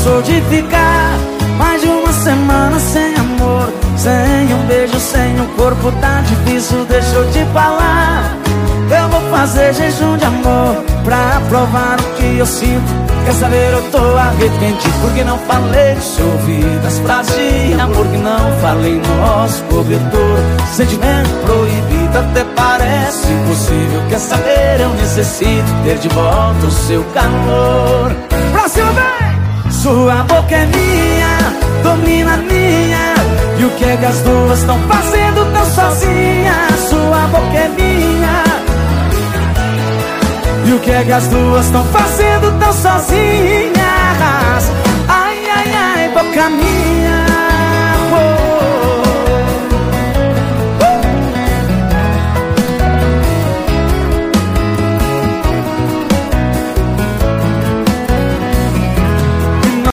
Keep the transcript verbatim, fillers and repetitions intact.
cansou de ficar mais de uma semana sem amor, sem um beijo, sem um corpo, tá difícil, deixou de falar. Eu vou fazer jejum de amor pra provar o que eu sinto. Quer saber, eu tô arrependido porque não falei no seu ouvido as frases de amor que não falei no nosso cobertor. Sentimento proibido até parece impossível. Quer saber, eu necessito ter de volta o seu calor. Próximo, vem! Sua boca é minha, domina a minha. E o que é que as duas estão fazendo tão sozinhas? Sua boca é minha. E o que é que as duas estão fazendo tão sozinhas?